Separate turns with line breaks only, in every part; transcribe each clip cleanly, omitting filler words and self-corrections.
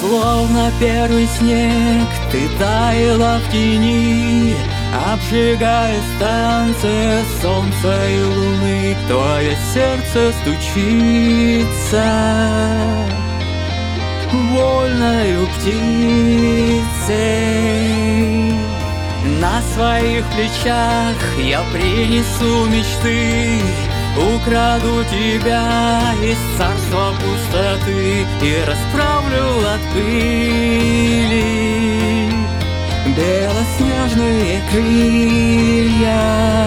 Словно первый снег, ты таяла в тени, обжигая станции солнца и луны. Твое сердце стучится вольною птицей. На своих плечах я принесу мечты, украду тебя из царства пустоты и расправлю от пыли белоснежные крылья.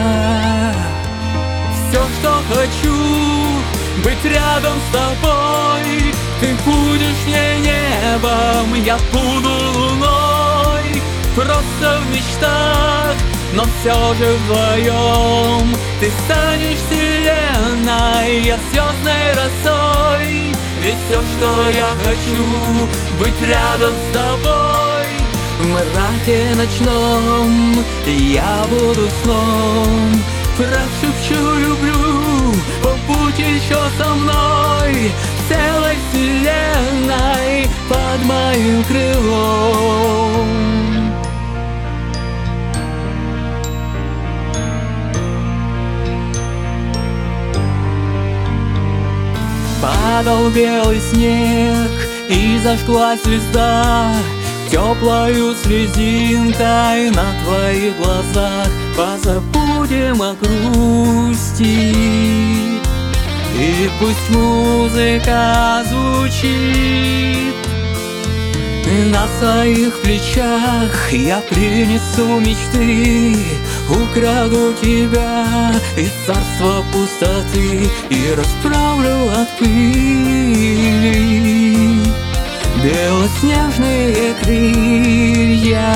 Все, что хочу, быть рядом с тобой. Ты будешь мне небом, я буду луной. Просто в мечтах, но все же вдвоем. Ты станешь вселенной, я звездной росой. Ведь все, что я хочу, быть рядом с тобой. В мраке ночном я буду сном. Прошепчу люблю, побудь еще со мной. Целой вселенной под моим крылом. Падал белый снег, и зажглась звезда теплою слезинкой на твоих глазах. Позабудем о грусти, и пусть музыка звучит. На своих плечах я принесу мечты, украду тебя из царства пустоты и расправлю от пыли белоснежные крылья.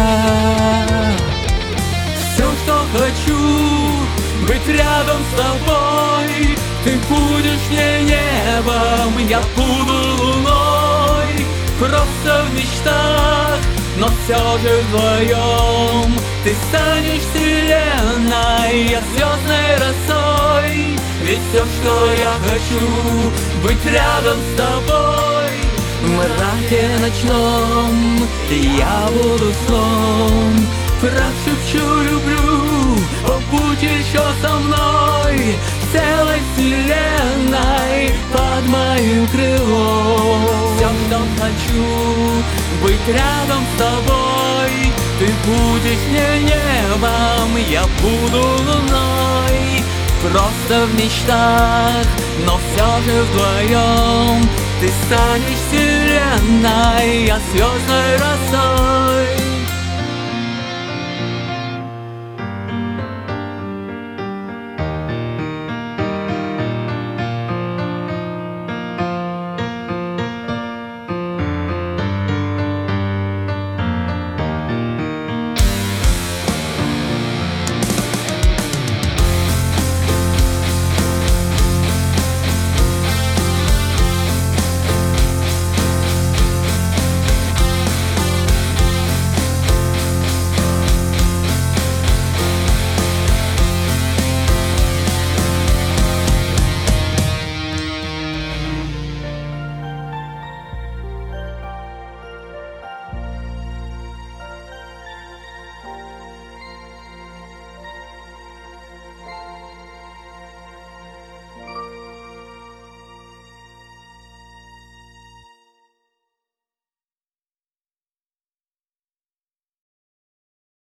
Все, что хочу, быть рядом с тобой. Ты будешь мне небом, я буду луной. Просто в мечтах, но все же вдвоем. Ты станешь вселенной, я звездной росой. Ведь все, что я хочу, быть рядом с тобой. В мраке ночном я буду сном. Прошепчу люблю, побудь еще со мной. Целой вселенной под моим крылом. Все, что хочу, быть рядом с тобой. Ты будешь мне небом, я буду луной. Просто в мечтах, но все же вдвоем. Ты станешь вселенной, я звездной росой.